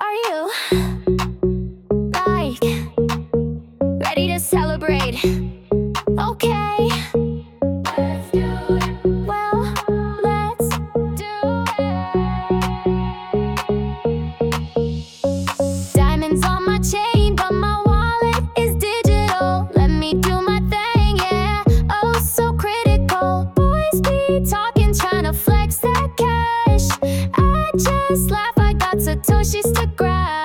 Are you like ready to celebrate? Okay, let's do it. Well, let's do it. Diamonds on my chain, but my wallet is digital. Let me do my thing, yeah. Oh, so critical. Boys be talking, trying to flex that cash. I just laugh, I got Satoshis to grab.